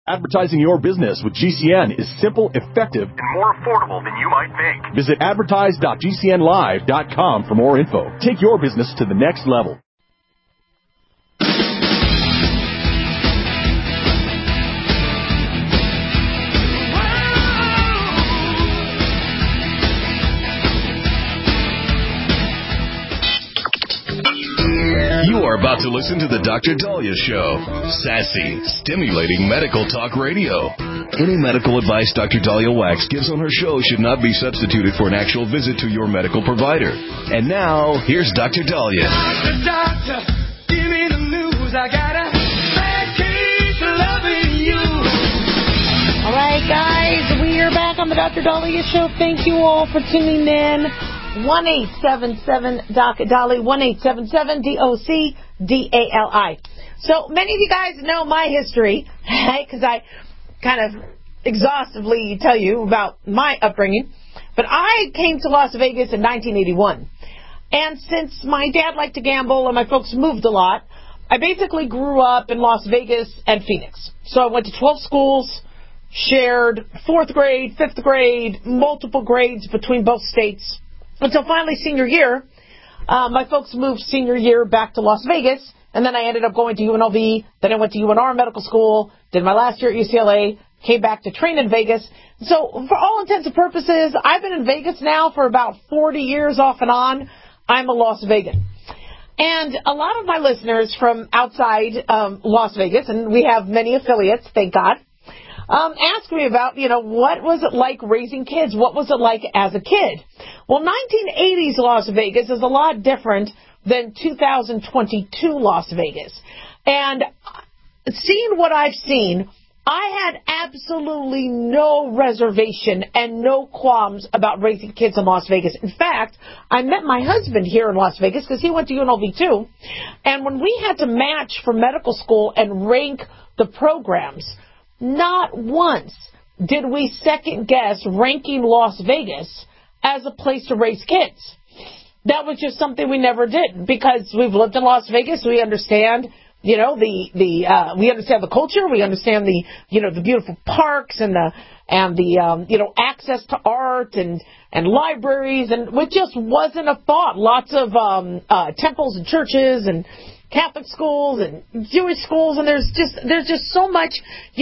Advertising your business with GCN is simple, effective, and more affordable than you might think. Visit advertise.gcnlive.com for more info. Take your business to the next level. You are about to listen to the Dr. Daliah Show. Sassy, stimulating medical talk radio. Any medical advice Dr. Daliah Wax gives on her show should not be substituted for an actual visit to your medical provider. And now, here's Dr. Daliah. Doctor, give me the news. I got a bad case of loving you. All right, guys, we are back on the Dr. Daliah Show. Thank you all for tuning in. 1-877-DOC-DALI, 1-877-DOC-DALI. So many of you guys know my history, because I kind of exhaustively tell you about my upbringing. But I came to Las Vegas in 1981. And since my dad liked to gamble and my folks moved a lot, I basically grew up in Las Vegas and Phoenix. So I went to 12 schools, shared 4th grade, 5th grade, multiple grades between both states. Until finally senior year, my folks moved senior year back to Las Vegas, and then I ended up going to UNLV, then I went to UNR Medical School, did my last year at UCLA, came back to train in Vegas. So for all intents and purposes, I've been in Vegas now for about 40 years off and on. I'm a Las Vegan. And a lot of my listeners from outside Las Vegas, and we have many affiliates, thank God, ask me about, what was it like raising kids? What was it like as a kid? Well, 1980s Las Vegas is a lot different than 2022 Las Vegas. And seeing what I've seen, I had absolutely no reservation and no qualms about raising kids in Las Vegas. In fact, I met my husband here in Las Vegas because he went to UNLV too. And when we had to match for medical school and rank the programs, not once did we second guess ranking Las Vegas as a place to raise kids. That was just something we never did because we've lived in Las Vegas. We understand, we understand the culture. We understand the beautiful parks and the access to art and libraries, and it just wasn't a thought. Lots of temples and churches and Catholic schools and Jewish schools, and there's just so much,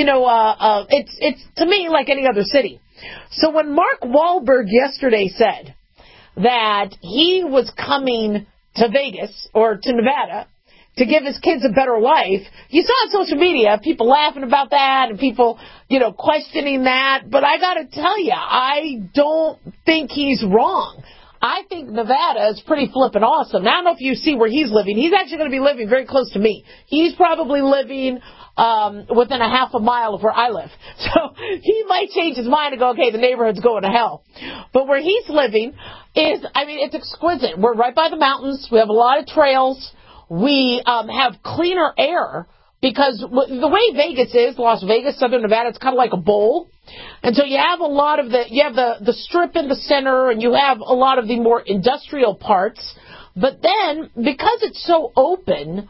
it's to me like any other city. So when Mark Wahlberg yesterday said that he was coming to Vegas or to Nevada to give his kids a better life, you saw on social media people laughing about that and people, questioning that. But I got to tell you, I don't think he's wrong. I think Nevada is pretty flippin' awesome. Now, I don't know if you see where he's living. He's actually going to be living very close to me. He's probably living within a half a mile of where I live. So he might change his mind and go, okay, the neighborhood's going to hell. But where he's living is, it's exquisite. We're right by the mountains. We have a lot of trails. We have cleaner air because the way Vegas is, Las Vegas, Southern Nevada, it's kind of like a bowl. And so you have a lot of the strip in the center, and you have a lot of the more industrial parts. But then, because it's so open,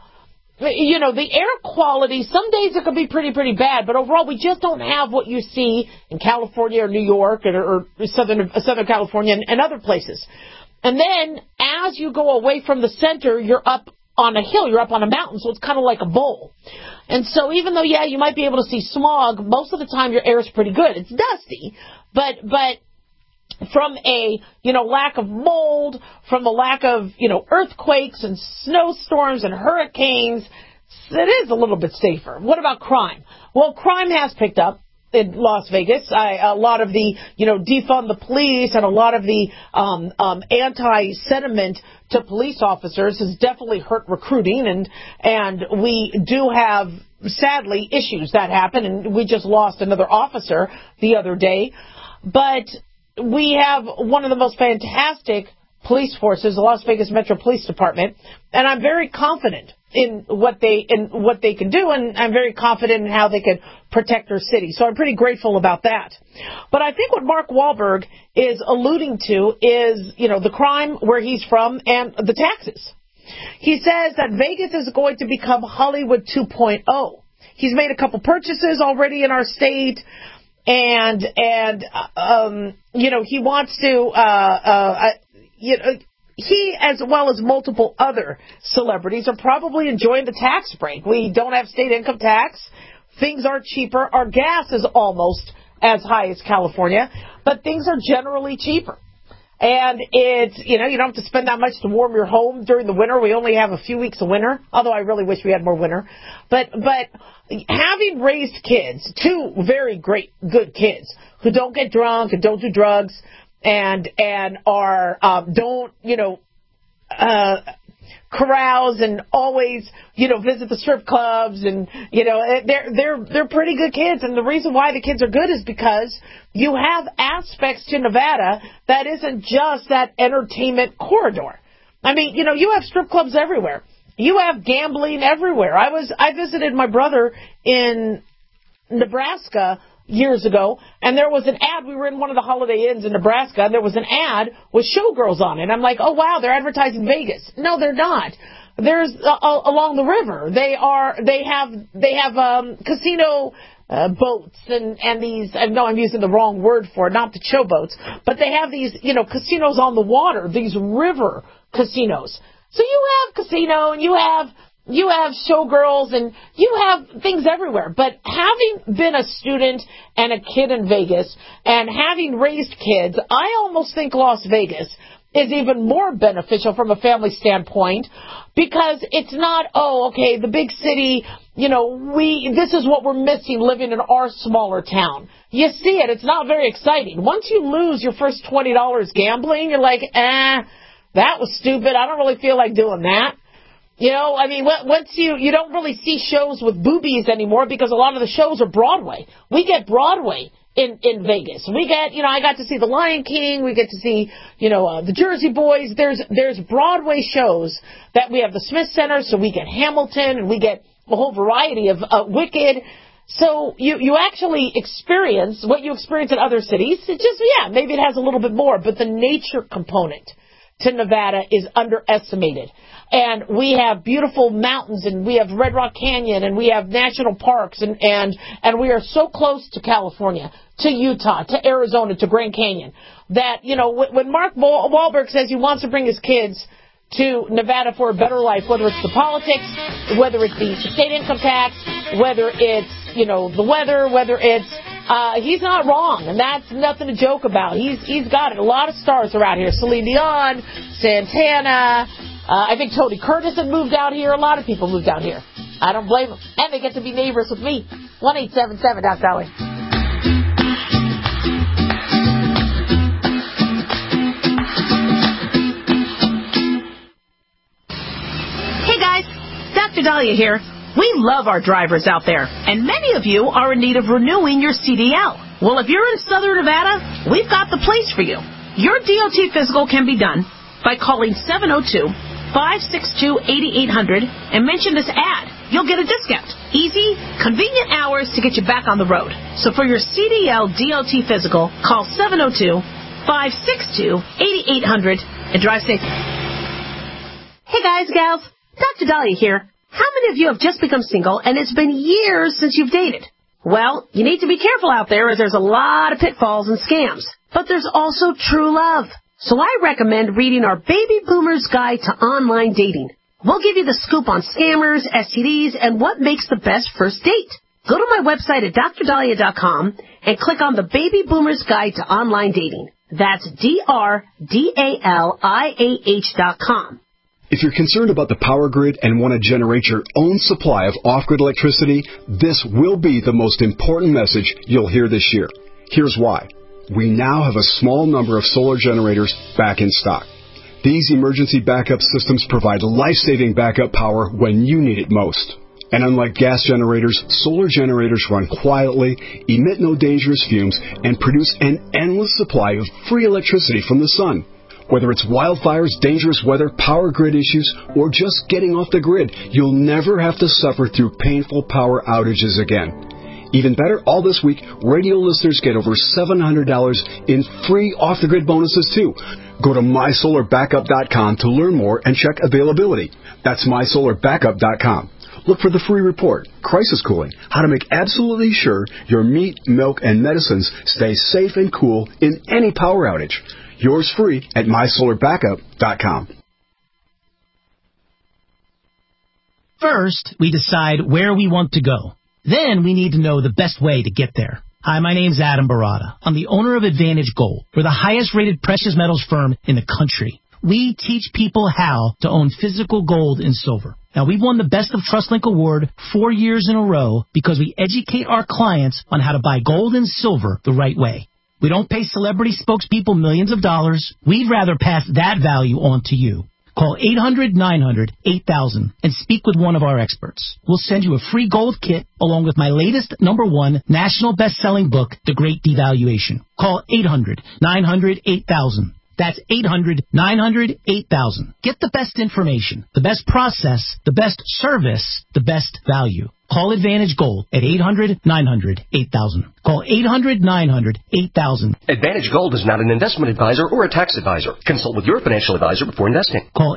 the air quality, some days it can be pretty bad, but overall we just don't have what you see in California or New York or Southern California and other places. And then, as you go away from the center, you're up on a hill, you're up on a mountain, so it's kind of like a bowl. And so even though, you might be able to see smog, most of the time your air is pretty good. It's dusty, but from a, lack of mold, from a lack of, earthquakes and snowstorms and hurricanes, it is a little bit safer. What about crime? Well, crime has picked up in Las Vegas. A lot of the, defund the police and a lot of the anti-sentiment to police officers has definitely hurt recruiting, and we do have, sadly, issues that happen, and we just lost another officer the other day. But we have one of the most fantastic police forces, the Las Vegas Metro Police Department, and I'm very confident in what they can do, and I'm very confident in how they can protect our city. So I'm pretty grateful about that. But I think what Mark Wahlberg is alluding to is, the crime where he's from and the taxes. He says that Vegas is going to become Hollywood 2.0. He's made a couple purchases already in our state, and you know, he wants to, you know, he, as well as multiple other celebrities, are probably enjoying the tax break. We don't have state income tax. Things are cheaper. Our gas is almost as high as California, but things are generally cheaper. And it's, you know, you don't have to spend that much to warm your home during the winter. We only have a few weeks of winter, although I really wish we had more winter. But having raised kids, two very good kids, who don't get drunk and don't do drugs and are, don't, you know, carouse and always, you know, visit the strip clubs, and, you know, they're pretty good kids. And the reason why the kids are good is because you have aspects to Nevada that isn't just that entertainment corridor. I mean, you know, you have strip clubs everywhere. You have gambling everywhere. I visited my brother in Nebraska years ago, and there was an ad. We were in one of the Holiday Inns in Nebraska, and there was an ad with showgirls on it. And I'm like, oh wow, they're advertising Vegas. No, they're not. There's along the river. They have casino boats and these. I know I'm using the wrong word for it, not the show boats, but they have these, you know, casinos on the water. These river casinos. So you have casino and you have showgirls, and you have things everywhere. But having been a student and a kid in Vegas, and having raised kids, I almost think Las Vegas is even more beneficial from a family standpoint, because it's not, oh, okay, the big city, you know, this is what we're missing living in our smaller town. You see it. It's not very exciting. Once you lose your first $20 gambling, you're like, that was stupid. I don't really feel like doing that. You know, I mean, once you don't really see shows with boobies anymore, because a lot of the shows are Broadway. We get Broadway in Vegas. We get, you know, I got to see The Lion King. We get to see, you know, the Jersey Boys. There's Broadway shows that we have the Smith Center, so we get Hamilton, and we get a whole variety of Wicked. So you actually experience what you experience in other cities. It just, yeah, maybe it has a little bit more, but the nature component to Nevada is underestimated. And we have beautiful mountains, and we have Red Rock Canyon, and we have national parks, and we are so close to California, to Utah, to Arizona, to Grand Canyon, that, you know, when Mark Wahlberg says he wants to bring his kids to Nevada for a better life, whether it's the politics, whether it's the state income tax, whether it's, you know, the weather, whether it's, he's not wrong, and that's nothing to joke about. He's got it. A lot of stars are out here. Celine Dion, Santana, I think Tony Curtis had moved out here. A lot of people moved out here. I don't blame them. And they get to be neighbors with me. 1-877 Dr. Dolly. Hey guys, Dr. Dahlia here. We love our drivers out there, and many of you are in need of renewing your CDL. Well, if you're in Southern Nevada, we've got the place for you. Your DOT physical can be done by calling 702-562-8800 and mention this ad. You'll get a discount. Easy, convenient hours to get you back on the road. So for your CDL DOT physical, call 702-562-8800 and drive safe. Hey guys, gals, Dr. Dahlia here. How many of you have just become single and it's been years since you've dated? Well, you need to be careful out there, as there's a lot of pitfalls and scams. But there's also true love. So I recommend reading our Baby Boomer's Guide to Online Dating. We'll give you the scoop on scammers, STDs, and what makes the best first date. Go to my website at drdahlia.com and click on the Baby Boomer's Guide to Online Dating. That's DRDALIAH.com. If you're concerned about the power grid and want to generate your own supply of off-grid electricity, this will be the most important message you'll hear this year. Here's why. We now have a small number of solar generators back in stock. These emergency backup systems provide life-saving backup power when you need it most. And unlike gas generators, solar generators run quietly, emit no dangerous fumes, and produce an endless supply of free electricity from the sun. Whether it's wildfires, dangerous weather, power grid issues, or just getting off the grid, you'll never have to suffer through painful power outages again. Even better, all this week, radio listeners get over $700 in free off-the-grid bonuses, too. Go to mysolarbackup.com to learn more and check availability. That's mysolarbackup.com. Look for the free report, Crisis Cooling, how to make absolutely sure your meat, milk, and medicines stay safe and cool in any power outage. Yours free at mysolarbackup.com. First, we decide where we want to go. Then we need to know the best way to get there. Hi, my name's Adam Barada. I'm the owner of Advantage Gold. We're the highest-rated precious metals firm in the country. We teach people how to own physical gold and silver. Now, we've won the Best of TrustLink Award 4 years in a row because we educate our clients on how to buy gold and silver the right way. We don't pay celebrity spokespeople millions of dollars. We'd rather pass that value on to you. Call 800-900-8000 and speak with one of our experts. We'll send you a free gold kit along with my latest #1 national best-selling book, The Great Devaluation. Call 800-900-8000. That's 800-900-8000. Get the best information, the best process, the best service, the best value. Call Advantage Gold at 800-900-8000. Call 800-900-8000. Advantage Gold is not an investment advisor or a tax advisor. Consult with your financial advisor before investing. Call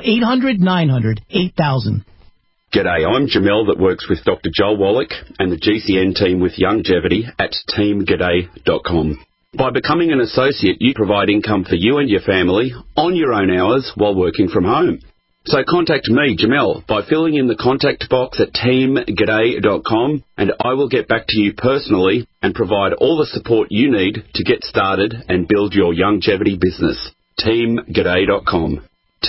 800-900-8000. G'day, I'm Jamel that works with Dr. Joel Wallach and the GCN team with Longevity at teamg'day.com. By becoming an associate, you provide income for you and your family on your own hours while working from home. So contact me, Jamel, by filling in the contact box at teamg'day.com, and I will get back to you personally and provide all the support you need to get started and build your longevity business. teamg'day.com.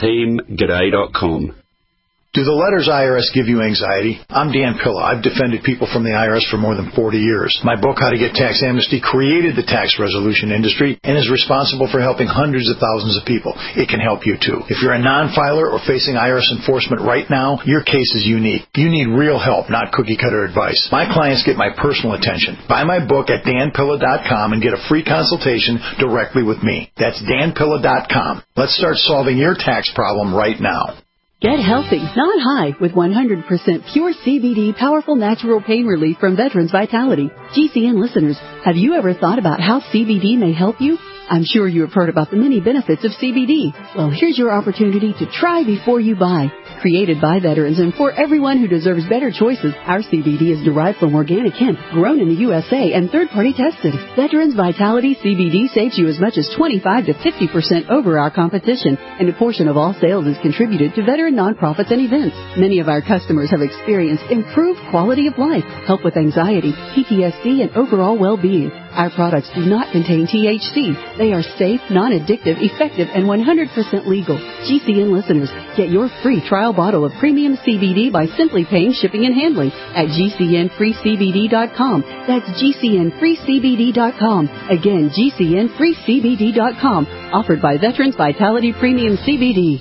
teamg'day.com. Do the letters IRS give you anxiety? I'm Dan Pilla. I've defended people from the IRS for more than 40 years. My book, How to Get Tax Amnesty, created the tax resolution industry and is responsible for helping hundreds of thousands of people. It can help you too. If you're a non-filer or facing IRS enforcement right now, your case is unique. You need real help, not cookie-cutter advice. My clients get my personal attention. Buy my book at danpilla.com and get a free consultation directly with me. That's danpilla.com. Let's start solving your tax problem right now. Get healthy, not high, with 100% pure CBD powerful natural pain relief from Veterans Vitality. GCN listeners, have you ever thought about how CBD may help you? I'm sure you have heard about the many benefits of CBD. Well, here's your opportunity to try before you buy. Created by veterans and for everyone who deserves better choices, our CBD is derived from organic hemp, grown in the USA, and third-party tested. Veterans Vitality CBD saves you as much as 25 to 50% over our competition, and a portion of all sales is contributed to veteran nonprofits and events. Many of our customers have experienced improved quality of life, help with anxiety, PTSD, and overall well-being. Our products do not contain THC. They are safe, non-addictive, effective, and 100% legal. GCN listeners, get your free trial bottle of premium CBD by simply paying shipping and handling at GCNFreeCBD.com. That's GCNFreeCBD.com. Again, GCNFreeCBD.com. Offered by Veterans Vitality Premium CBD.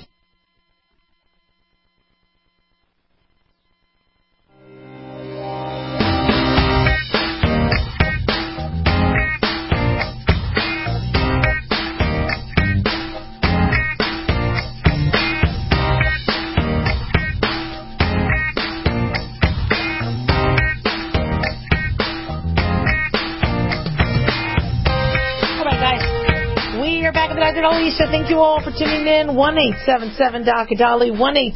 So thank you all for tuning in. 1-877-DOC-A-DOLLY,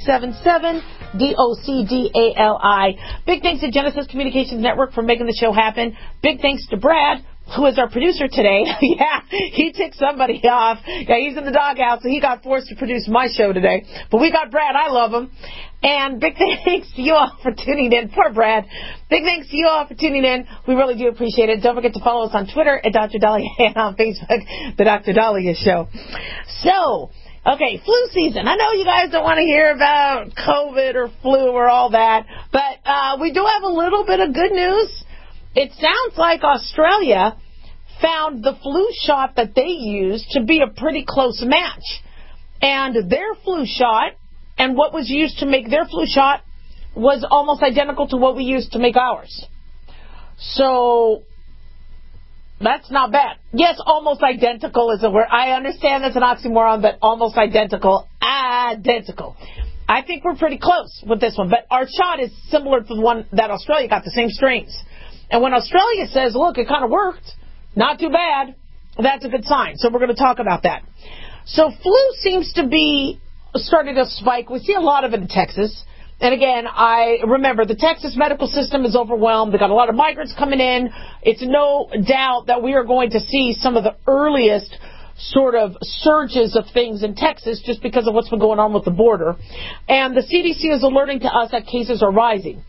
1-877-DOCDALI. Big thanks to Genesis Communications Network for making the show happen. Big thanks to Brad, who is our producer today. Yeah, he ticked somebody off. Yeah, he's in the doghouse, so he got forced to produce my show today. But we got Brad. I love him. And big thanks to you all for tuning in. Poor Brad. Big thanks to you all for tuning in. We really do appreciate it. Don't forget to follow us on Twitter at Dr. Dahlia and on Facebook, The Dr. Dahlia Show. So, okay, flu season. I know you guys don't want to hear about COVID or flu or all that, but we do have a little bit of good news. It sounds like Australia found the flu shot that they used to be a pretty close match. And their flu shot and what was used to make their flu shot was almost identical to what we used to make ours. So that's not bad. Yes, almost identical is a word. I understand that's an oxymoron, but almost identical. Identical. I think we're pretty close with this one. But our shot is similar to the one that Australia got, the same strains. And when Australia says, look, it kind of worked, not too bad, that's a good sign. So we're going to talk about that. So flu seems to be starting to spike. We see a lot of it in Texas. And again, I remember the Texas medical system is overwhelmed. They've got a lot of migrants coming in. It's no doubt that we are going to see some of the earliest sort of surges of things in Texas just because of what's been going on with the border. And the CDC is alerting to us that cases are rising.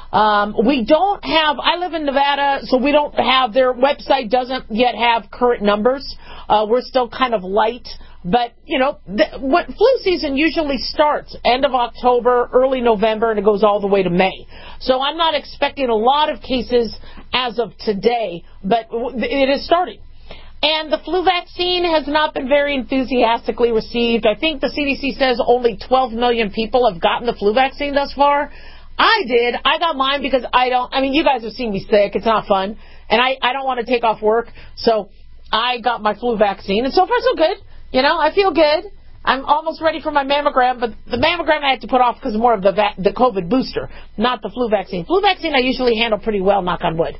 We don't have, I live in Nevada, so we don't have, their website doesn't yet have current numbers. We're still kind of light. But, you know, what flu season usually starts end of October, early November, and it goes all the way to May. So I'm not expecting a lot of cases as of today, but it is starting. And the flu vaccine has not been very enthusiastically received. I think the CDC says only 12 million people have gotten the flu vaccine thus far. I did. I got mine because you guys have seen me sick. It's not fun. And I don't want to take off work. So I got my flu vaccine. And so far, so good. You know, I feel good. I'm almost ready for my mammogram. But the mammogram I had to put off because more of the COVID booster, not the flu vaccine. Flu vaccine I usually handle pretty well, knock on wood.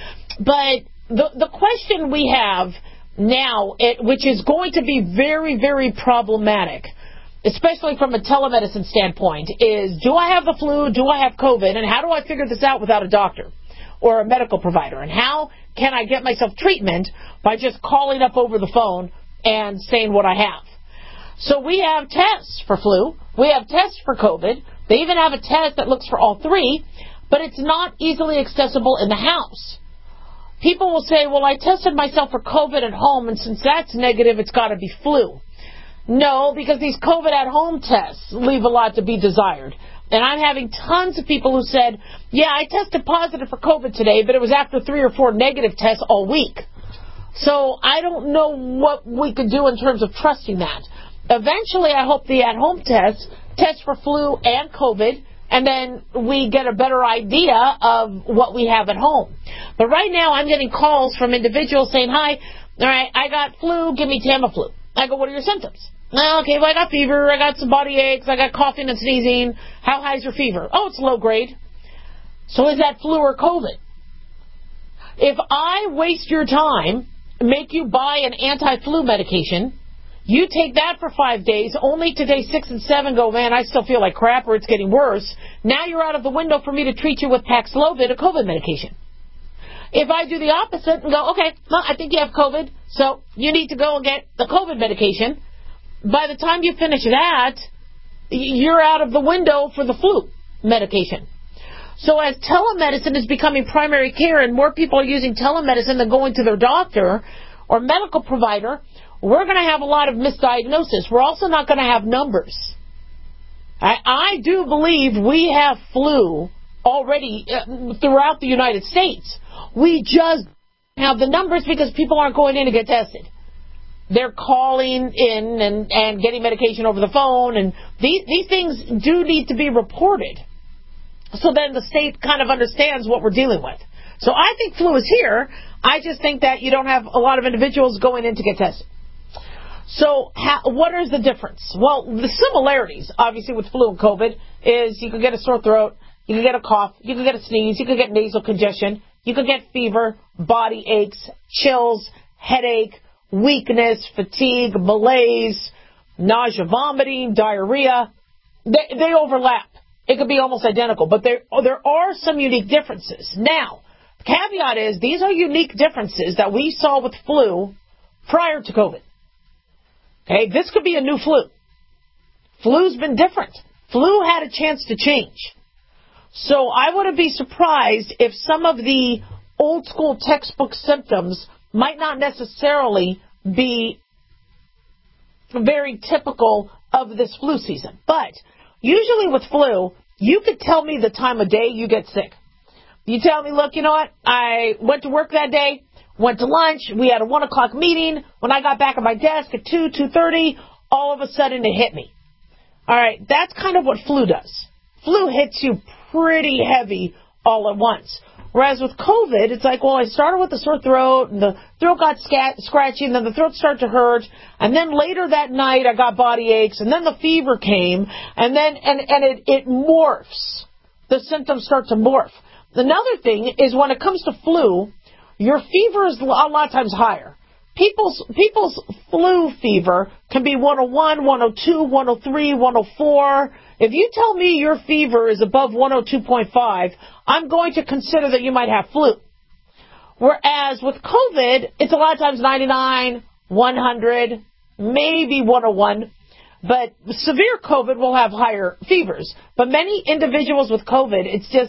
But the question we have now, which is going to be very, very problematic, especially from a telemedicine standpoint, is do I have the flu, do I have COVID, and how do I figure this out without a doctor or a medical provider? And how can I get myself treatment by just calling up over the phone and saying what I have? So we have tests for flu, we have tests for COVID, they even have a test that looks for all three, but it's not easily accessible in the house. People will say, well, I tested myself for COVID at home, and since that's negative, it's got to be flu. No, because these COVID at-home tests leave a lot to be desired. And I'm having tons of people who said, yeah, I tested positive for COVID today, but it was after 3 or 4 negative tests all week. So I don't know what we could do in terms of trusting that. Eventually, I hope the at-home test for flu and COVID, and then we get a better idea of what we have at home. But right now, I'm getting calls from individuals saying, hi, all right, I got flu, give me Tamiflu. I go, what are your symptoms? Okay, well, I got fever, I got some body aches, I got coughing and sneezing. How high is your fever? Oh, it's low grade. So is that flu or COVID? If I waste your time, make you buy an anti-flu medication, you take that for 5 days, only to day 6 and 7 go, man, I still feel like crap or it's getting worse. Now you're out of the window for me to treat you with Paxlovid, a COVID medication. If I do the opposite and go, okay, well, I think you have COVID, so you need to go and get the COVID medication, by the time you finish that, you're out of the window for the flu medication. So as telemedicine is becoming primary care and more people are using telemedicine than going to their doctor or medical provider, we're going to have a lot of misdiagnosis. We're also not going to have numbers. I do believe we have flu already throughout the United States. We just have the numbers because people aren't going in to get tested. They're calling in and getting medication over the phone, and these things do need to be reported. So then the state kind of understands what we're dealing with. So I think flu is here. I just think that you don't have a lot of individuals going in to get tested. So what is the difference? Well, the similarities, obviously, with flu and COVID is you could get a sore throat, you could get a cough, you could get a sneeze, you could get nasal congestion, you could get fever, body aches, chills, headache, weakness, fatigue, malaise, nausea, vomiting, diarrhea. They overlap. It could be almost identical, but there are some unique differences. Now, the caveat is these are unique differences that we saw with flu prior to COVID. Okay, this could be a new flu. Flu's been different. Flu had a chance to change. So I wouldn't be surprised if some of the old school textbook symptoms might not necessarily be very typical of this flu season. But usually with flu, you could tell me the time of day you get sick. You tell me, look, you know what? I went to work that day, went to lunch, we had a 1 o'clock meeting. When I got back at my desk at 2:30, all of a sudden it hit me. All right, that's kind of what flu does. Flu hits you pretty heavy all at once. Whereas with COVID, it's like, well, I started with a sore throat, and the throat got scratchy, and then the throat started to hurt, and then later that night I got body aches, and then the fever came, and then it morphs. The symptoms start to morph. Another thing is when it comes to flu, your fever is a lot of times higher. People's flu fever can be 101, 102, 103, 104. If you tell me your fever is above 102.5, I'm going to consider that you might have flu. Whereas with COVID, it's a lot of times 99, 100, maybe 101. But severe COVID will have higher fevers. But many individuals with COVID,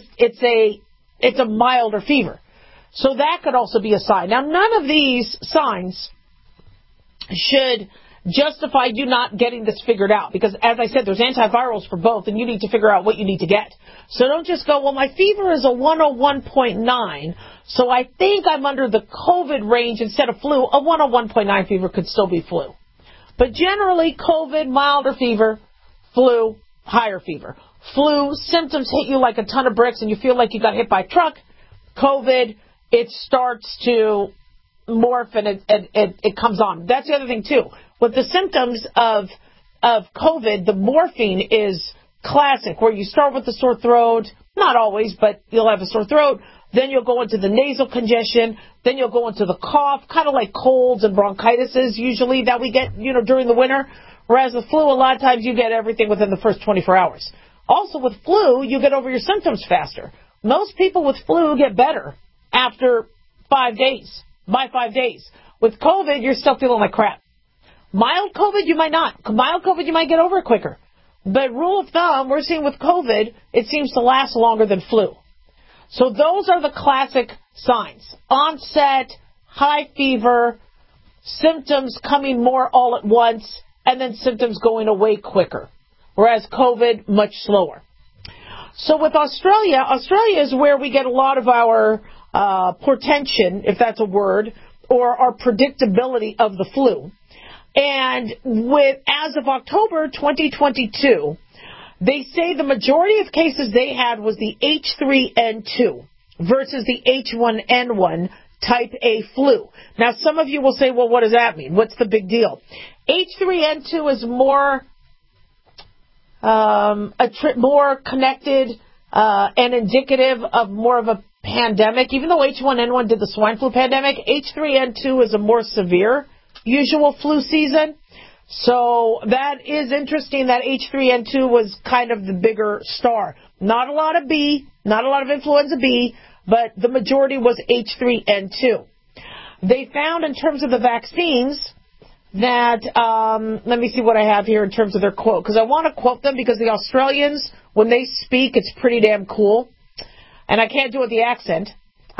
it's a milder fever. So that could also be a sign. Now, none of these signs should justify you not getting this figured out. Because, as I said, there's antivirals for both, and you need to figure out what you need to get. So don't just go, well, my fever is a 101.9, so I think I'm under the COVID range instead of flu. A 101.9 fever could still be flu. But generally, COVID, milder fever, flu, higher fever. Flu, symptoms hit you like a ton of bricks and you feel like you got hit by a truck. COVID, it starts to morph and it comes on. That's the other thing, too. With the symptoms of COVID, the morphine is classic, where you start with the sore throat, not always, but you'll have a sore throat. Then you'll go into the nasal congestion. Then you'll go into the cough, kind of like colds and bronchitises usually that we get, during the winter. Whereas the flu, a lot of times you get everything within the first 24 hours. Also with flu, you get over your symptoms faster. Most people with flu get better after 5 days, by 5 days. With COVID, you're still feeling like crap. Mild COVID, you might not. Mild COVID, you might get over it quicker. But rule of thumb, we're seeing with COVID, it seems to last longer than flu. So those are the classic signs. Onset, high fever, symptoms coming more all at once, and then symptoms going away quicker. Whereas COVID, much slower. So with Australia is where we get a lot of our portention, if that's a word, or our predictability of the flu. And as of October 2022, they say the majority of cases they had was the H3N2 versus the H1N1 type A flu. Now, some of you will say, well, what does that mean? What's the big deal? H3N2 is more more connected and indicative of more of a pandemic. Even though H1N1 did the swine flu pandemic, H3N2 is a more severe usual flu season. So that is interesting that H3N2 was kind of the bigger star. Not a lot of B, not a lot of influenza B, but the majority was H3N2. They found in terms of the vaccines that, let me see what I have here in terms of their quote, because I want to quote them because the Australians, when they speak, it's pretty damn cool. And I can't do it with the accent.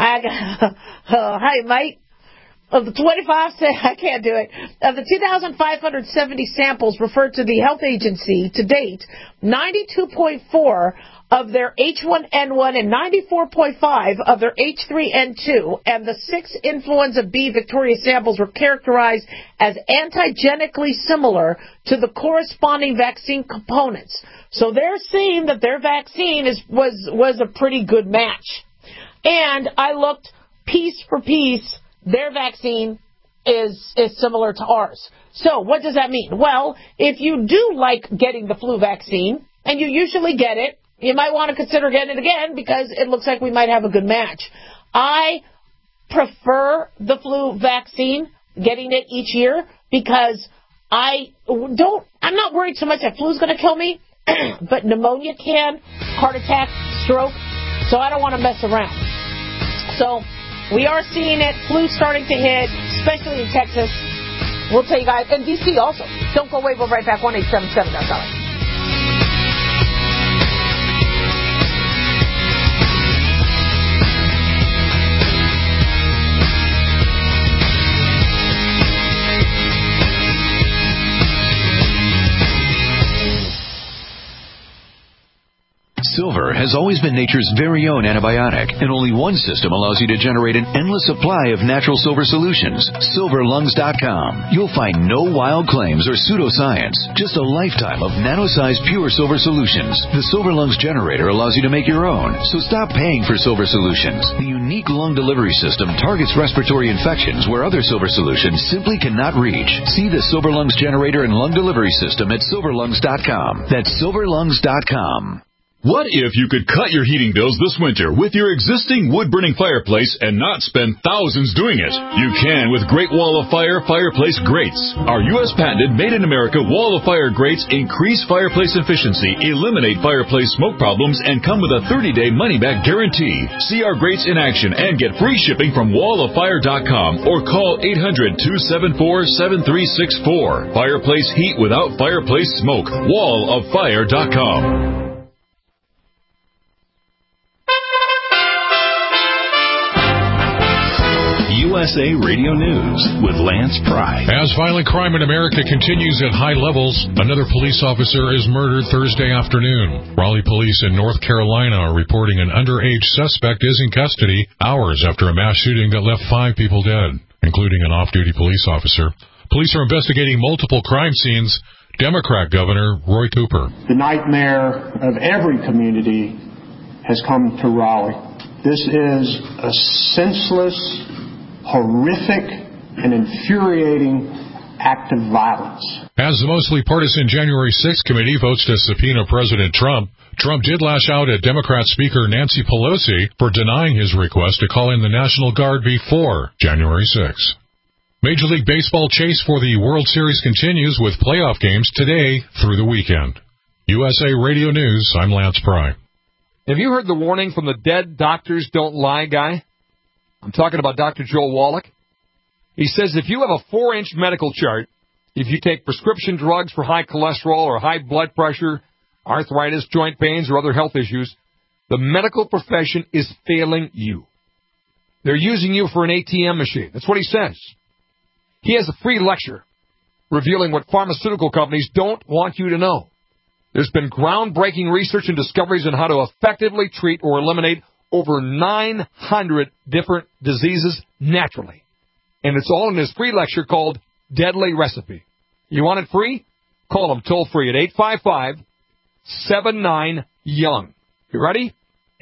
Hi, mate. Of the 25, I can't do it. Of the 2,570 samples referred to the health agency to date, 92.4 of their H1N1 and 94.5 of their H3N2 and the 6 influenza B Victoria samples were characterized as antigenically similar to the corresponding vaccine components. So they're saying that their vaccine was a pretty good match. And I looked piece for piece. Their vaccine is similar to ours. So what does that mean? Well, if you do like getting the flu vaccine, and you usually get it, you might want to consider getting it again because it looks like we might have a good match. I prefer the flu vaccine, getting it each year, because I'm not worried so much that flu's going to kill me, but pneumonia can, heart attack, stroke, so I don't want to mess around. So we are seeing it, flu starting to hit, especially in Texas. We'll tell you guys, and D.C. also. Don't go away, we'll be right back, 1-877-DOC. Silver has always been nature's very own antibiotic, and only one system allows you to generate an endless supply of natural silver solutions. SilverLungs.com. You'll find no wild claims or pseudoscience, just a lifetime of nano-sized pure silver solutions. The Silver Lungs generator allows you to make your own, so stop paying for silver solutions. The unique lung delivery system targets respiratory infections where other silver solutions simply cannot reach. See the Silver Lungs generator and lung delivery system at SilverLungs.com. That's SilverLungs.com. What if you could cut your heating bills this winter with your existing wood-burning fireplace and not spend thousands doing it? You can with Great Wall of Fire fireplace grates. Our U.S. patented made-in-America Wall of Fire grates increase fireplace efficiency, eliminate fireplace smoke problems, and come with a 30-day money-back guarantee. See our grates in action and get free shipping from walloffire.com or call 800-274-7364. Fireplace heat without fireplace smoke. walloffire.com. USA Radio News with Lance Pry. As violent crime in America continues at high levels, another police officer is murdered Thursday afternoon. Raleigh police in North Carolina are reporting an underage suspect is in custody hours after a mass shooting that left 5 people dead, including an off-duty police officer. Police are investigating multiple crime scenes. Democrat Governor Roy Cooper. The nightmare of every community has come to Raleigh. This is a senseless, horrific, and infuriating act of violence. As the mostly partisan January 6th committee votes to subpoena President Trump, Trump did lash out at Democrat Speaker Nancy Pelosi for denying his request to call in the National Guard before January 6th. Major League Baseball chase for the World Series continues with playoff games today through the weekend. USA Radio News, I'm Lance Pry. Have you heard the warning from the Dead Doctors Don't Lie guy? I'm talking about Dr. Joel Wallach. He says if you have a 4-inch medical chart, if you take prescription drugs for high cholesterol or high blood pressure, arthritis, joint pains, or other health issues, the medical profession is failing you. They're using you for an ATM machine. That's what he says. He has a free lecture revealing what pharmaceutical companies don't want you to know. There's been groundbreaking research and discoveries on how to effectively treat or eliminate over 900 different diseases naturally. And it's all in his free lecture called Deadly Recipe. You want it free? Call him toll-free at 855-79-YOUNG. You ready?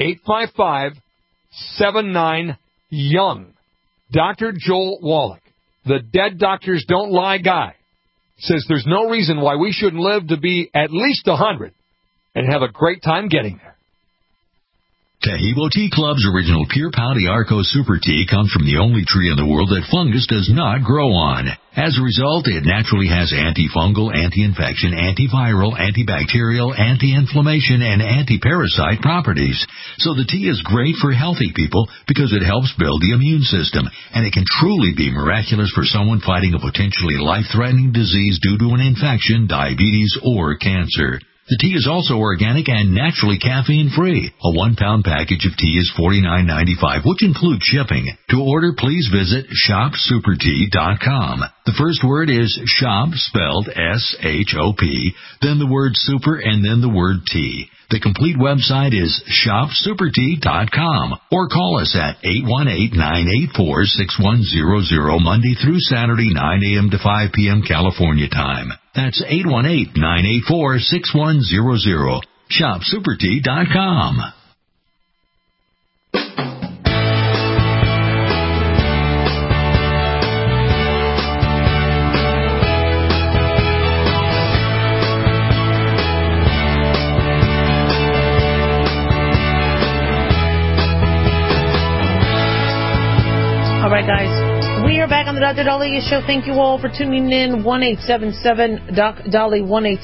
855-79-YOUNG. Dr. Joel Wallach, the Dead Doctors Don't Lie guy, says there's no reason why we shouldn't live to be at least 100 and have a great time getting there. Tahibo Tea Club's original Pure Pouty Arco Super Tea comes from the only tree in the world that fungus does not grow on. As a result, it naturally has antifungal, anti-infection, antiviral, antibacterial, anti-inflammation, and anti-parasite properties. So the tea is great for healthy people because it helps build the immune system, and it can truly be miraculous for someone fighting a potentially life-threatening disease due to an infection, diabetes, or cancer. The tea is also organic and naturally caffeine-free. A 1-pound package of tea is $49.95, which includes shipping. To order, please visit shopsupertea.com. The first word is shop, spelled S-H-O-P, then the word super, and then the word tea. The complete website is shopsupertea.com, or call us at 818-984-6100 Monday through Saturday, 9 a.m. to 5 p.m. California time. That's 818-984-6100. shopsupertea.com. All right, guys. We are back on the Dr. Daliah Show. Thank you all for tuning in. 1-877-DOC-DALI,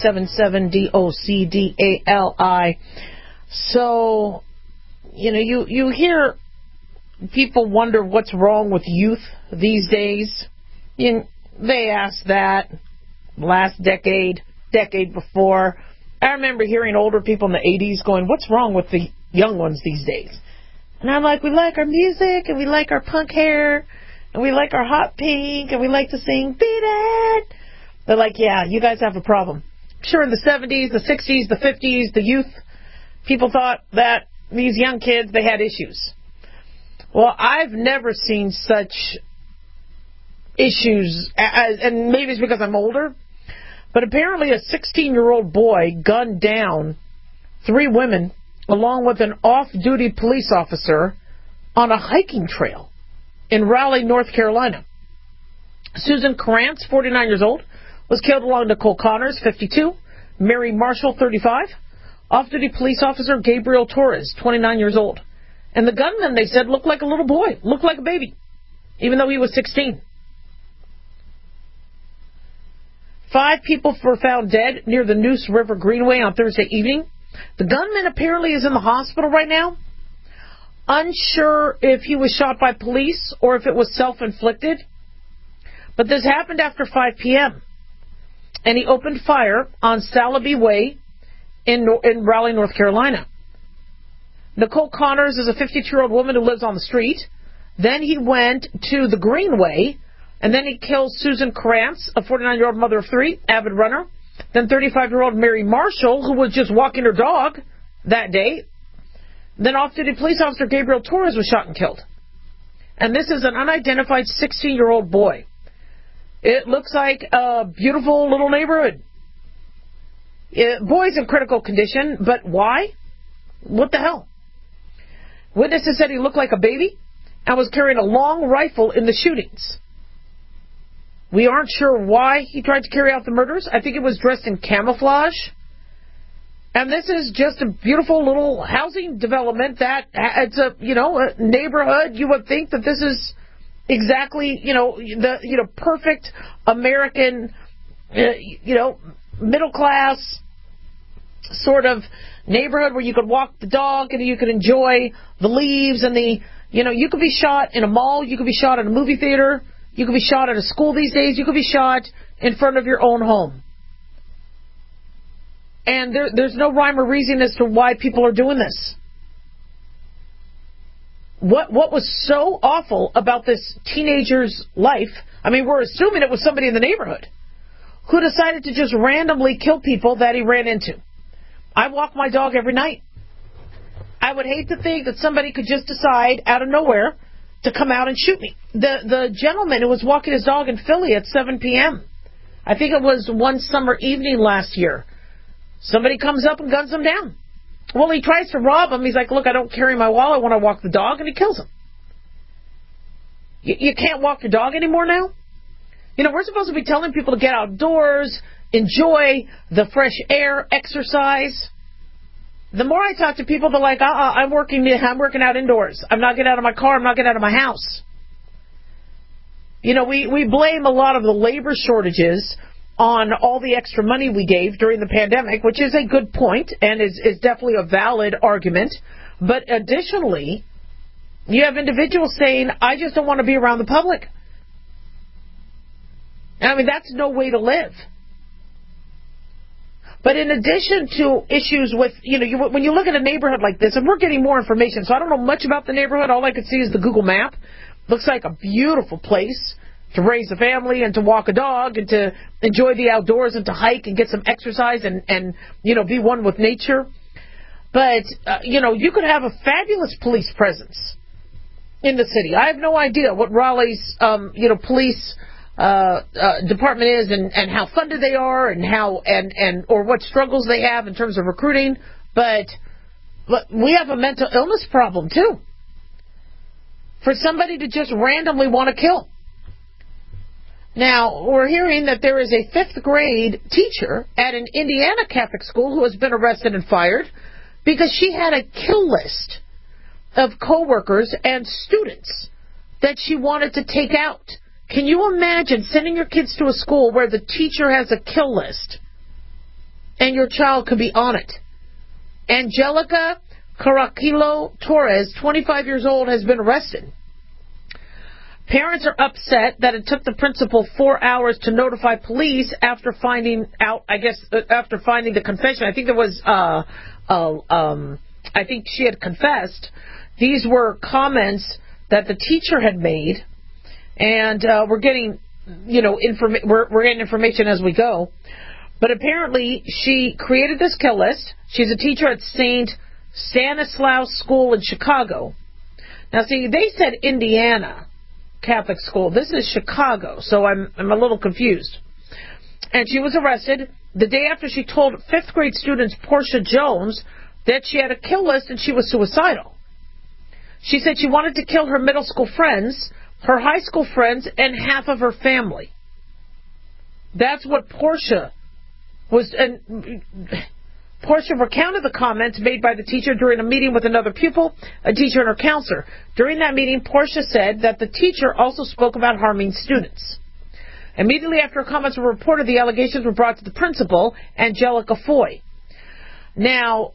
1-877-DOCDALI. So, you hear people wonder what's wrong with youth these days. They ask that last decade before. I remember hearing older people in the 80s going, what's wrong with the young ones these days? And I'm like, we like our music, and we like our punk hair, and we like our hot pink, and we like to sing, beat it. They're like, yeah, you guys have a problem. Sure, in the 70s, the 60s, the 50s, the youth, people thought that these young kids, they had issues. Well, I've never seen such issues, and maybe it's because I'm older, but apparently a 16-year-old boy gunned down 3 women along with an off-duty police officer on a hiking trail in Raleigh, North Carolina. Susan Krantz, 49 years old, was killed along Nicole Connors, 52, Mary Marshall, 35, Off-duty police officer Gabriel Torres, 29 years old. And the gunman, they said, looked like a little boy, looked like a baby, even though he was 16. 5 people were found dead near the Neuse River Greenway on Thursday evening. The gunman apparently is in the hospital right now. Unsure if he was shot by police or if it was self-inflicted. But this happened after 5 p.m. And he opened fire on Salaby Way in Raleigh, North Carolina. Nicole Connors is a 52-year-old woman who lives on the street. Then he went to the Greenway, and then he killed Susan Krantz, a 49-year-old mother of 3, avid runner. Then 35-year-old Mary Marshall, who was just walking her dog that day. Then off-duty police officer Gabriel Torres was shot and killed. And this is an unidentified 16-year-old boy. It looks like a beautiful little neighborhood. Boy's in critical condition, but why? What the hell? Witnesses said he looked like a baby and was carrying a long rifle in the shootings. We aren't sure why he tried to carry out the murders. I think it was dressed in camouflage. And this is just a beautiful little housing development that it's a neighborhood. You would think that this is exactly, the perfect American, middle class sort of neighborhood where you could walk the dog and you could enjoy the leaves and you could be shot in a mall, you could be shot in a movie theater, you could be shot at a school these days, you could be shot in front of your own home. And there's no rhyme or reason as to why people are doing this. What was so awful about this teenager's life? I mean, we're assuming it was somebody in the neighborhood who decided to just randomly kill people that he ran into. I walk my dog every night. I would hate to think that somebody could just decide out of nowhere to come out and shoot me. The gentleman who was walking his dog in Philly at 7 p.m., I think it was one summer evening last year, somebody comes up and guns him down. Well, he tries to rob him. He's like, look, I don't carry my wallet when I walk the dog, and he kills him. You can't walk your dog anymore now? We're supposed to be telling people to get outdoors, enjoy the fresh air, exercise. The more I talk to people, they're like, I'm working out indoors. I'm not getting out of my car. I'm not getting out of my house. We blame a lot of the labor shortages on all the extra money we gave during the pandemic, which is a good point and is definitely a valid argument. But additionally, you have individuals saying, I just don't want to be around the public. I mean, that's no way to live. But in addition to issues with, when you look at a neighborhood like this, and we're getting more information, so I don't know much about the neighborhood. All I could see is the Google map. Looks like a beautiful place to raise a family and to walk a dog and to enjoy the outdoors and to hike and get some exercise and be one with nature. But, you could have a fabulous police presence in the city. I have no idea what Raleigh's, police department is and how funded they are and how or what struggles they have in terms of recruiting. But we have a mental illness problem, too. For somebody to just randomly want to kill. Now, we're hearing that there is a 5th grade teacher at an Indiana Catholic school who has been arrested and fired because she had a kill list of coworkers and students that she wanted to take out. Can you imagine sending your kids to a school where the teacher has a kill list and your child could be on it? Angelica Caraquillo Torres, 25 years old, has been arrested. Parents are upset that it took the principal 4 hours to notify police after finding out, after finding the confession. I think there was, I think she had confessed. These were comments that the teacher had made, and we're getting, we're getting information as we go. But apparently she created this kill list. She's a teacher at St. Stanislaus School in Chicago. Now, see, they said Indiana Catholic school. This is Chicago, so I'm a little confused. And she was arrested the day after she told 5th grade students Portia Jones that she had a kill list and she was suicidal. She said she wanted to kill her middle school friends, her high school friends, and half of her family. That's what Portia was. And Portia recounted the comments made by the teacher during a meeting with another pupil, a teacher and her counselor. During that meeting, Portia said that the teacher also spoke about harming students. Immediately after her comments were reported, the allegations were brought to the principal, Angelica Foy. Now,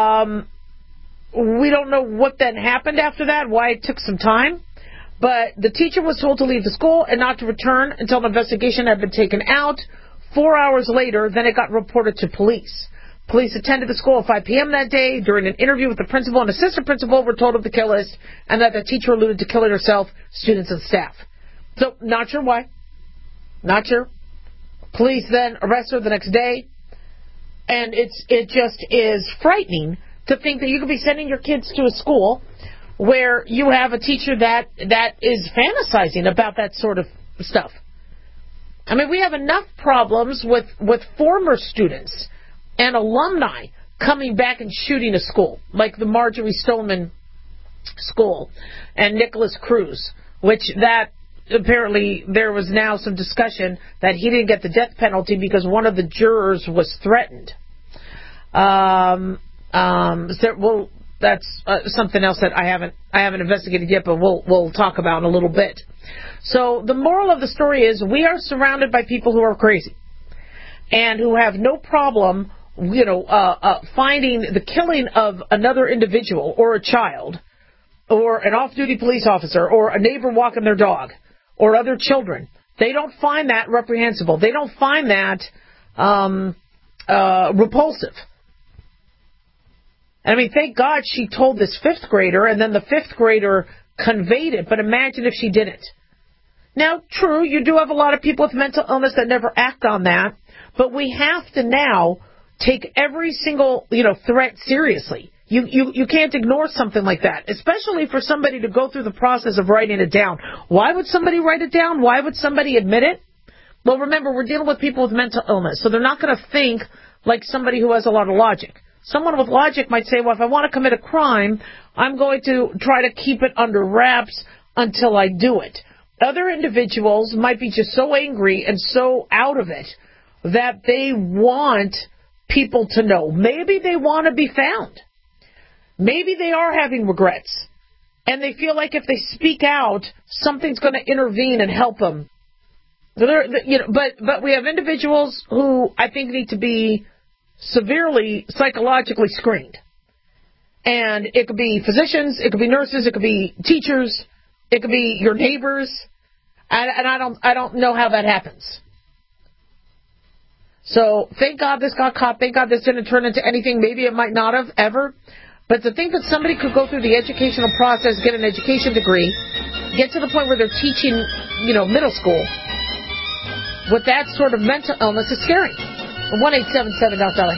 we don't know what then happened after that, why it took some time, but the teacher was told to leave the school and not to return until an investigation had been taken out. 4 hours later, then it got reported to police. Police attended the school at 5 p.m. that day. During an interview with the principal and assistant principal, were told of the kill list and that the teacher alluded to killing herself, students, and staff. So, not sure why. Not sure. Police then arrest her the next day. And it just is frightening to think that you could be sending your kids to a school where you have a teacher that is fantasizing about that sort of stuff. I mean, we have enough problems with former students and alumni coming back and shooting a school, like the Marjorie Stoneman School and Nicholas Cruz, which that apparently there was now some discussion that he didn't get the death penalty because one of the jurors was threatened. Well, that's something else that I haven't investigated yet, but we'll talk about in a little bit. So the moral of the story is we are surrounded by people who are crazy and who have no problem, finding the killing of another individual or a child or an off-duty police officer or a neighbor walking their dog or other children. They don't find that reprehensible. They don't find that repulsive. I mean, thank God she told this fifth grader, and then the fifth grader conveyed it, but imagine if she didn't. Now, true, you do have a lot of people with mental illness that never act on that, but we have to now take every single, threat seriously. You can't ignore something like that, especially for somebody to go through the process of writing it down. Why would somebody write it down? Why would somebody admit it? Well, remember, we're dealing with people with mental illness, so they're not going to think like somebody who has a lot of logic. Someone with logic might say, well, if I want to commit a crime, I'm going to try to keep it under wraps until I do it. Other individuals might be just so angry and so out of it that they want people to know. Maybe they want to be found. Maybe they are having regrets. And they feel like if they speak out, something's going to intervene and help them. But we have individuals who I think need to be severely psychologically screened. And it could be physicians, it could be nurses, it could be teachers, it could be your neighbors. And I don't know how that happens. So thank God this got caught. Thank God this didn't turn into anything. Maybe it might not have ever. But to think that somebody could go through the educational process, get an education degree, get to the point where they're teaching, middle school with that sort of mental illness is scary. 1-877-DOC-DOLLY.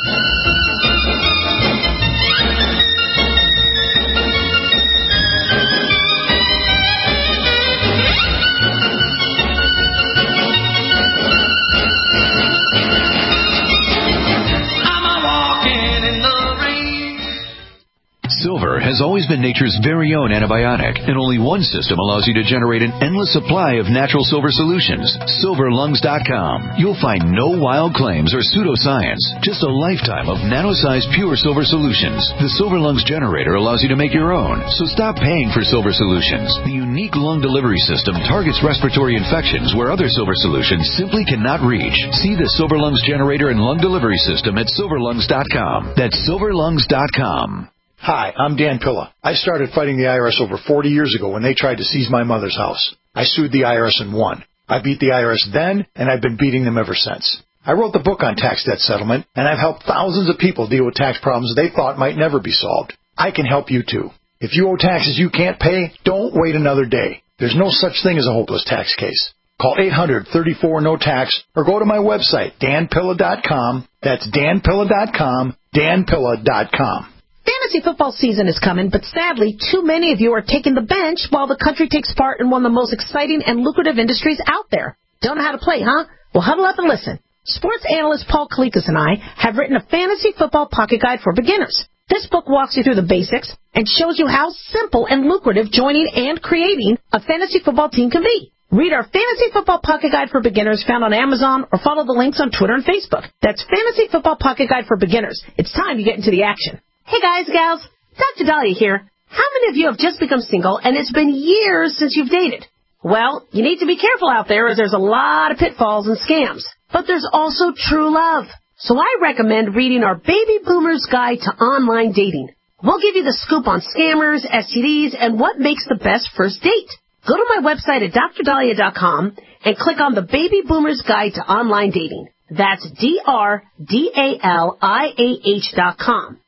Silver has always been nature's very own antibiotic, and only one system allows you to generate an endless supply of natural silver solutions. SilverLungs.com. You'll find no wild claims or pseudoscience, just a lifetime of nano-sized pure silver solutions. The Silver Lungs generator allows you to make your own, so stop paying for silver solutions. The unique lung delivery system targets respiratory infections where other silver solutions simply cannot reach. See the Silver Lungs generator and lung delivery system at SilverLungs.com. That's SilverLungs.com. Hi, I'm Dan Pilla. I started fighting the IRS over 40 years ago when they tried to seize my mother's house. I sued the IRS and won. I beat the IRS then, and I've been beating them ever since. I wrote the book on tax debt settlement, and I've helped thousands of people deal with tax problems they thought might never be solved. I can help you too. If you owe taxes you can't pay, don't wait another day. There's no such thing as a hopeless tax case. Call 800-34-NO-TAX or go to my website, danpilla.com. That's danpilla.com, danpilla.com. Fantasy football season is coming, but sadly, too many of you are taking the bench while the country takes part in one of the most exciting and lucrative industries out there. Don't know how to play, huh? Well, huddle up and listen. Sports analyst Paul Kalikas and I have written a fantasy football pocket guide for beginners. This book walks you through the basics and shows you how simple and lucrative joining and creating a fantasy football team can be. Read our Fantasy Football Pocket Guide for Beginners found on Amazon or follow the links on Twitter and Facebook. That's Fantasy Football Pocket Guide for Beginners. It's time to get into the action. Hey guys, gals, Dr. Dahlia here. How many of you have just become single and it's been years since you've dated? Well, you need to be careful out there as there's a lot of pitfalls and scams. But there's also true love. So I recommend reading our Baby Boomer's Guide to Online Dating. We'll give you the scoop on scammers, STDs, and what makes the best first date. Go to my website at drdahlia.com and click on the Baby Boomer's Guide to Online Dating. That's DRDALIAH.com.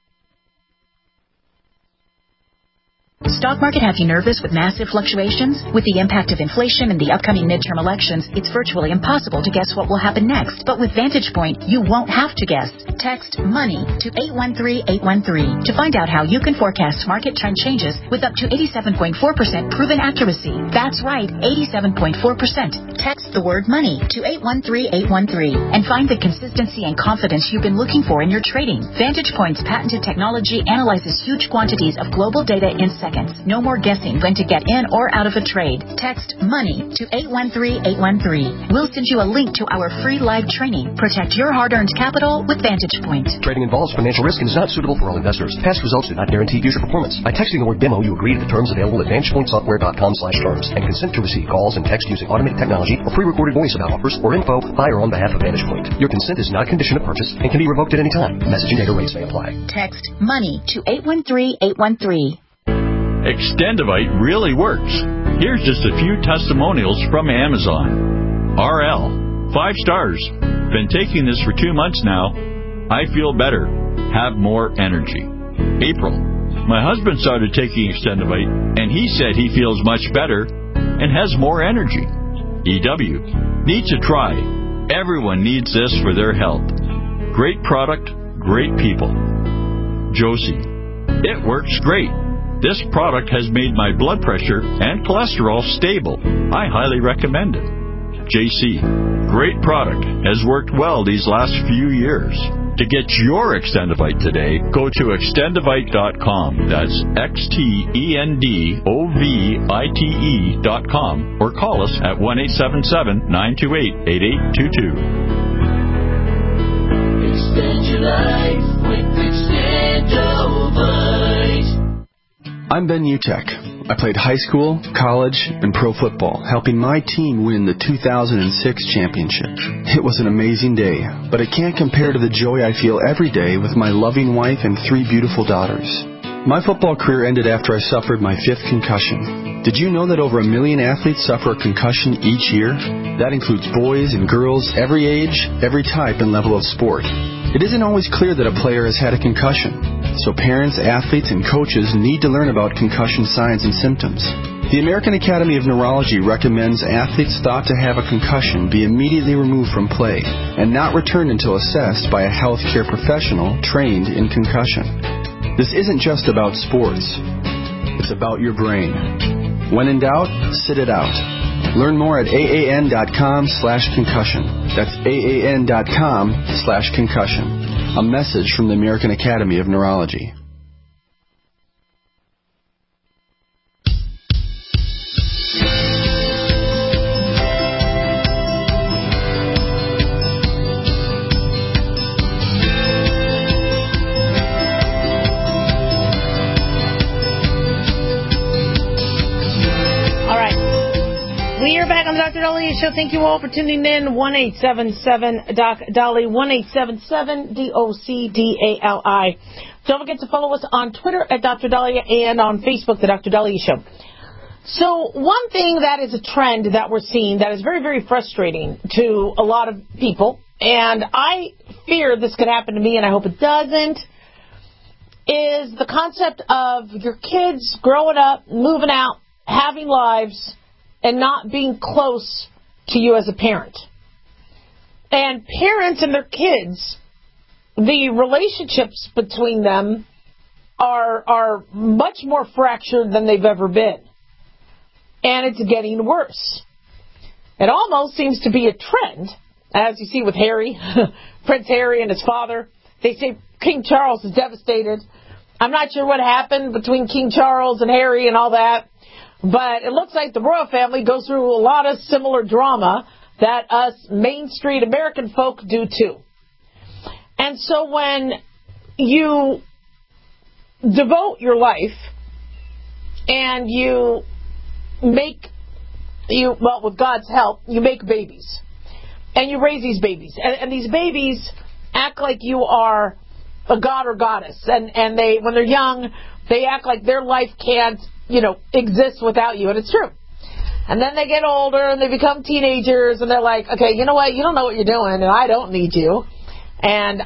Stock market have you nervous with massive fluctuations? With the impact of inflation and the upcoming midterm elections, it's virtually impossible to guess what will happen next. But with Vantage Point, you won't have to guess. Text MONEY to 813-813 to find out how you can forecast market trend changes with up to 87.4% proven accuracy. That's right, 87.4%. Text the word MONEY to 813-813 and find the consistency and confidence you've been looking for in your trading. Vantage Point's patented technology analyzes huge quantities of global data in seconds. No more guessing when to get in or out of a trade. Text MONEY to 813-813. We'll send you a link to our free live training. Protect your hard-earned capital with Vantage Point. Trading involves financial risk and is not suitable for all investors. Past results do not guarantee future performance. By texting the word demo, you agree to the terms available at VantagePointSoftware.com/terms and consent to receive calls and text using automated technology or pre-recorded voice about offers or info by or on behalf of Vantage Point. Your consent is not a condition of purchase and can be revoked at any time. Message and data rates may apply. Text MONEY to 813-813. Extendivite really works. Here's just a few testimonials from Amazon. RL, 5 stars. Been taking this for 2 months now. I feel better. Have more energy. April, my husband started taking Extendivite, and he said he feels much better and has more energy. EW, need to try. Everyone needs this for their health. Great product, great people. Josie, it works great. This product has made my blood pressure and cholesterol stable. I highly recommend it. JC, great product. Has worked well these last few years. To get your Extendivite today, go to extendivite.com. That's XTENDOVITE.com or call us at 1-877-928-8822. Extend your life with Extendovite. I'm Ben Utek. I played high school, college, and pro football, helping my team win the 2006 championship. It was an amazing day, but it can't compare to the joy I feel every day with my loving wife and 3 beautiful daughters. My football career ended after I suffered my 5th concussion. Did you know that over 1 million athletes suffer a concussion each year? That includes boys and girls, every age, every type and level of sport. It isn't always clear that a player has had a concussion, so parents, athletes, and coaches need to learn about concussion signs and symptoms. The American Academy of Neurology recommends athletes thought to have a concussion be immediately removed from play and not returned until assessed by a healthcare professional trained in concussion. This isn't just about sports. It's about your brain. When in doubt, sit it out. Learn more at AAN.com/concussion. That's AAN.com/concussion. A message from the American Academy of Neurology. We are back on the Dr. Dahlia Show. Thank you all for tuning in. 1-877-DOC-DALI, 1-877-DOC-DALI. Don't forget to follow us on Twitter at Dr. Dahlia and on Facebook, The Dr. Dahlia Show. So one thing that is a trend that we're seeing that is very, very frustrating to a lot of people, and I fear this could happen to me, and I hope it doesn't, is the concept of your kids growing up, moving out, having lives, and not being close to you as a parent. And parents and their kids, the relationships between them are much more fractured than they've ever been. And it's getting worse. It almost seems to be a trend, as you see with Harry, Prince Harry and his father. They say King Charles is devastated. I'm not sure what happened between King Charles and Harry and all that. But it looks like the royal family goes through a lot of similar drama that us Main Street American folk do too. And so when you devote your life and you with God's help, you make babies. And you raise these babies. And these babies act like you are a god or goddess. And they, when they're young, they act like their life can't, exist without you. And it's true. And then they get older and they become teenagers and they're like, okay, you know what? You don't know what you're doing and I don't need you. And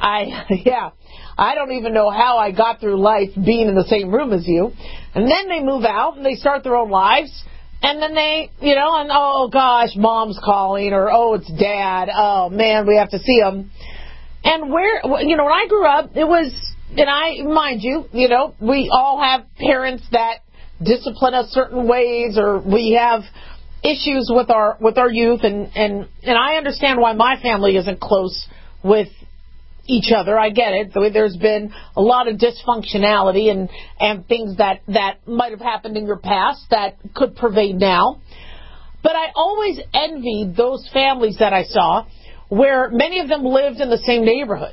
I don't even know how I got through life being in the same room as you. And then they move out and they start their own lives. And then they, and oh gosh, mom's calling, or oh, it's dad. Oh man, we have to see him. And when I grew up, it was, mind you, we all have parents that discipline us certain ways, or we have issues with our youth, and I understand why my family isn't close with each other. I get it. There's been a lot of dysfunctionality and things that might have happened in your past that could pervade now. But I always envied those families that I saw where many of them lived in the same neighborhood.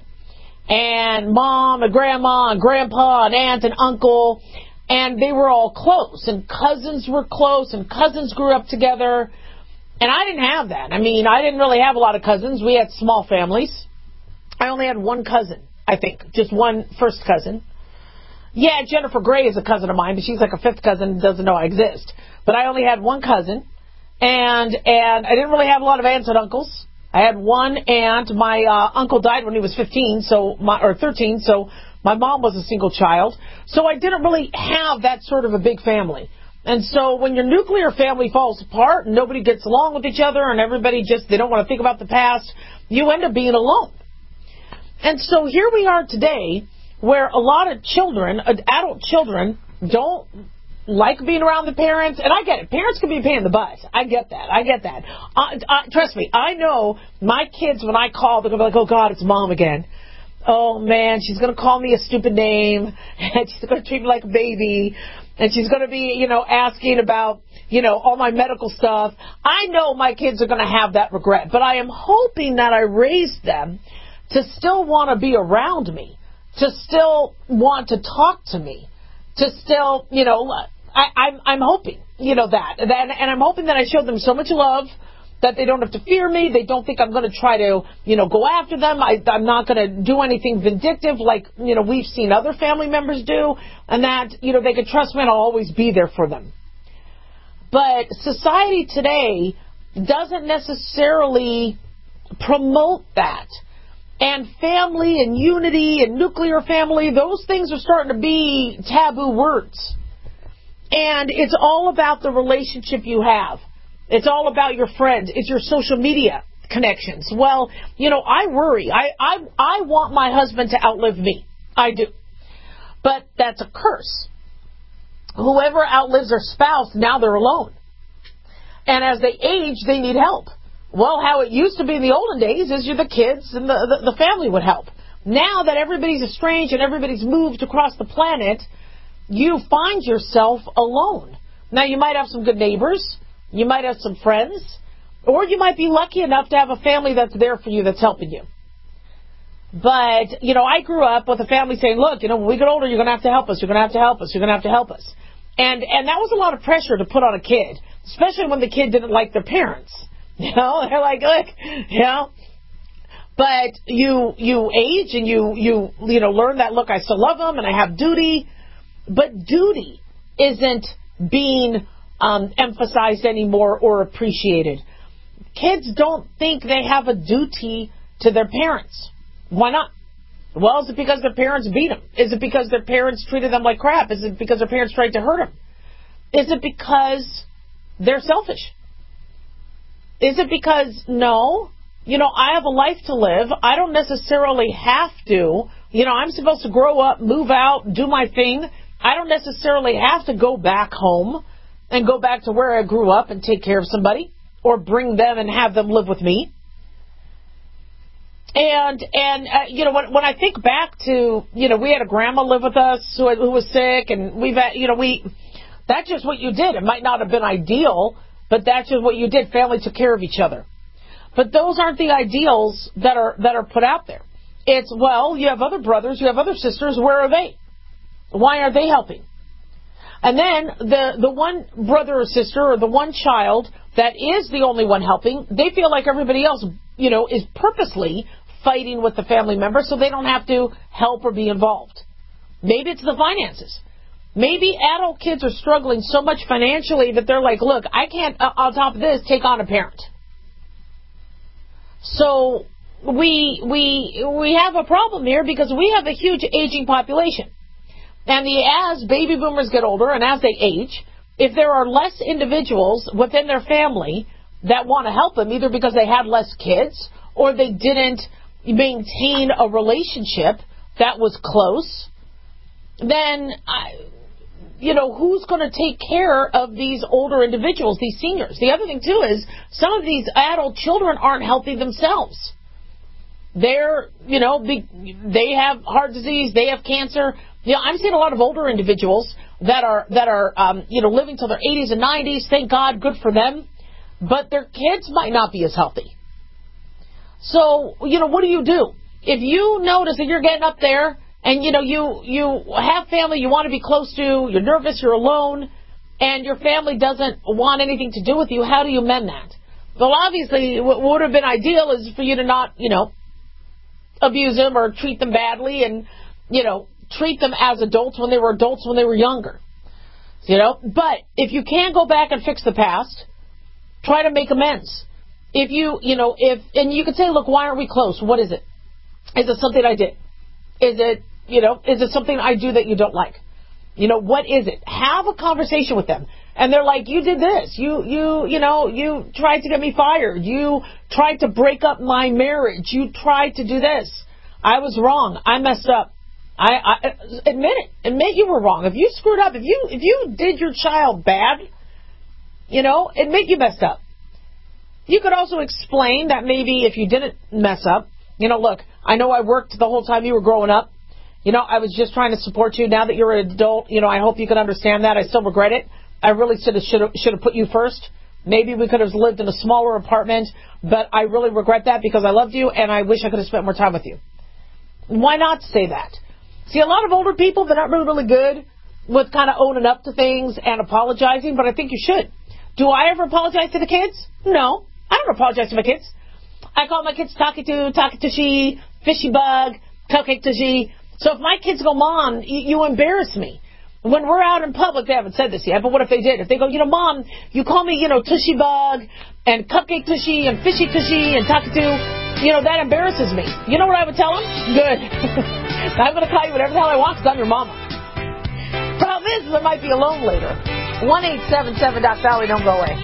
And mom and grandma and grandpa and aunt and uncle, and they were all close. And cousins were close, and cousins grew up together. And I didn't have that. I didn't really have a lot of cousins. We had small families. I only had one cousin, I think. Just one first cousin. Yeah, Jennifer Gray is a cousin of mine, but she's like a fifth cousin and doesn't know I exist. But I only had one cousin, and I didn't really have a lot of aunts and uncles. I had one aunt. My uncle died when he was 13, or 13, so my mom was a single child. So I didn't really have that sort of a big family. And so when your nuclear family falls apart and nobody gets along with each other and everybody they don't want to think about the past, you end up being alone. And so here we are today where a lot of children, adult children, don't like being around the parents. And I get it. Parents can be a pain in the butt. I get that. Trust me, I know my kids, when I call, they're going to be like, oh, God, it's mom again. Oh, man, she's going to call me a stupid name. And she's going to treat me like a baby. And she's going to be, asking about, all my medical stuff. I know my kids are going to have that regret. But I am hoping that I raised them to still want to be around me, to still want to talk to me, to still, I'm hoping, that. And I'm hoping that I showed them so much love that they don't have to fear me. They don't think I'm going to try to, go after them. I'm not going to do anything vindictive like, we've seen other family members do, and that, they can trust me and I'll always be there for them. But society today doesn't necessarily promote that. And family and unity and nuclear family, those things are starting to be taboo words. And it's all about the relationship you have. It's all about your friends. It's your social media connections. Well, I worry. I want my husband to outlive me. I do. But that's a curse. Whoever outlives their spouse, now they're alone. And as they age, they need help. Well, how it used to be in the olden days is the kids and the family would help. Now that everybody's estranged and everybody's moved across the planet, you find yourself alone. Now, you might have some good neighbors. You might have some friends. Or you might be lucky enough to have a family that's there for you, that's helping you. But, I grew up with a family saying, look, when we get older, you're going to have to help us. You're going to have to help us. You're going to have to help us. And that was a lot of pressure to put on a kid, especially when the kid didn't like their parents. They're like, look, but you age and you learn that, look, I still love them and I have duty, but duty isn't being emphasized anymore or appreciated. Kids don't think they have a duty to their parents. Why not? Well, is it because their parents beat them? Is it because their parents treated them like crap? Is it because their parents tried to hurt them? Is it because they're selfish? Is it because, no, I have a life to live. I don't necessarily have to. I'm supposed to grow up, move out, do my thing. I don't necessarily have to go back home and go back to where I grew up and take care of somebody or bring them and have them live with me. And when I think back to, we had a grandma live with us who was sick, and we've had, That's just what you did. It might not have been ideal, but that's just what you did. Family took care of each other. But those aren't the ideals that are put out there. It's, well, you have other brothers, you have other sisters, where are they? Why aren't they helping? And then the one brother or sister or the one child that is the only one helping, they feel like everybody else, is purposely fighting with the family member so they don't have to help or be involved. Maybe it's the finances. Maybe adult kids are struggling so much financially that they're like, look, I can't, on top of this, take on a parent. So we have a problem here because we have a huge aging population. And as baby boomers get older and as they age, if there are less individuals within their family that want to help them, either because they had less kids or they didn't maintain a relationship that was close, then, who's going to take care of these older individuals, these seniors? The other thing, too, is some of these adult children aren't healthy themselves. They're, they have heart disease, they have cancer. I'm seeing a lot of older individuals that are living till their 80s and 90s. Thank God, good for them. But their kids might not be as healthy. So, what do you do? If you notice that you're getting up there and, you have family you want to be close to, you're nervous, you're alone, and your family doesn't want anything to do with you, how do you mend that? Well, obviously, what would have been ideal is for you to not, abuse them or treat them badly and, treat them as adults when they were adults when they were younger. But if you can't go back and fix the past, try to make amends. If you, and you can say, look, why aren't we close? What is it? Is it something I did? Is it, is it something I do that you don't like? What is it? Have a conversation with them. And they're like, you did this. You tried to get me fired. You tried to break up my marriage. You tried to do this. I was wrong. I messed up. I admit it. Admit you were wrong. If you screwed up, if you did your child bad, admit you messed up. You could also explain that maybe if you didn't mess up, look, I know I worked the whole time you were growing up. I was just trying to support you. Now that you're an adult, I hope you can understand that. I still regret it. I really should have put you first. Maybe we could have lived in a smaller apartment, but I really regret that because I loved you and I wish I could have spent more time with you. Why not say that? See, a lot of older people, they're not really good with kind of owning up to things and apologizing, but I think you should. Do I ever apologize to the kids? No. I don't apologize to my kids. I call my kids Takitushi, Fishy Bug, Takitushi. So if my kids go, Mom, you embarrass me. When we're out in public, they haven't said this yet, but what if they did? If they go, Mom, you call me, Tushy Bug and Cupcake Tushy and Fishy Tushy and Takitu, that embarrasses me. You know what I would tell them? Good. I'm going to call you whatever the hell I want because I'm your mama. Problem is, I might be alone later. 1-877-DOC-VALLEY, don't go away.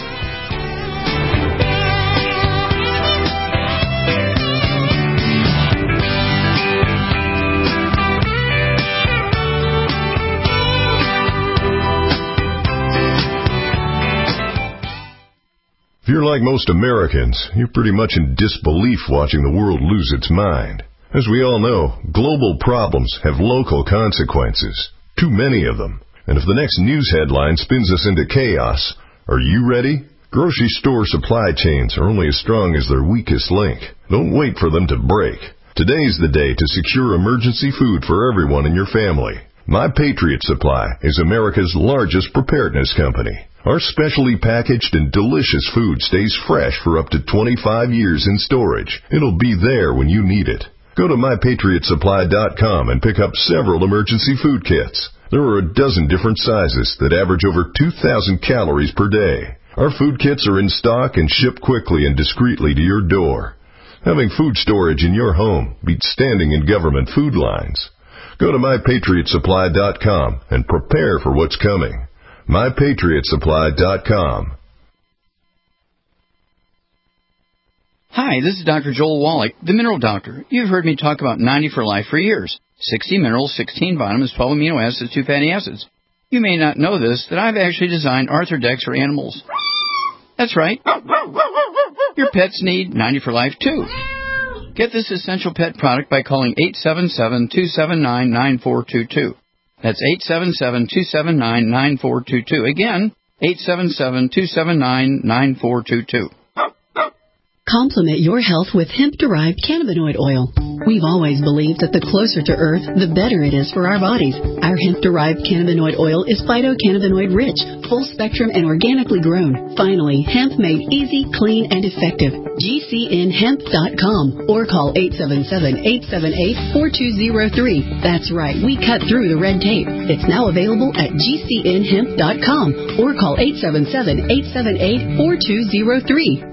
If you're like most Americans, you're pretty much in disbelief watching the world lose its mind. As we all know, global problems have local consequences. Too many of them. And if the next news headline spins us into chaos, are you ready? Grocery store supply chains are only as strong as their weakest link. Don't wait for them to break. Today's the day to secure emergency food for everyone in your family. My Patriot Supply is America's largest preparedness company. Our specially packaged and delicious food stays fresh for up to 25 years in storage. It'll be there when you need it. Go to MyPatriotSupply.com and pick up several emergency food kits. There are a dozen different sizes that average over 2,000 calories per day. Our food kits are in stock and ship quickly and discreetly to your door. Having food storage in your home beats standing in government food lines. Go to MyPatriotSupply.com and prepare for what's coming. MyPatriotSupply.com. Hi, this is Dr. Joel Wallach, the Mineral Doctor. You've heard me talk about 90 for Life for years. 60 minerals, 16 vitamins, 12 amino acids, 2 fatty acids. You may not know this, that I've actually designed Arthrodex for animals. That's right. Your pets need 90 for Life, too. Get this essential pet product by calling 877-279-9422. That's 877-279-9422. Again, 877-279-9422. Complement your health with hemp-derived cannabinoid oil. We've always believed that the closer to Earth, the better it is for our bodies. Our hemp-derived cannabinoid oil is phytocannabinoid-rich, full-spectrum, and organically grown. Finally, hemp made easy, clean, and effective. GCNhemp.com or call 877-878-4203. That's right, we cut through the red tape. It's now available at GCNhemp.com or call 877-878-4203.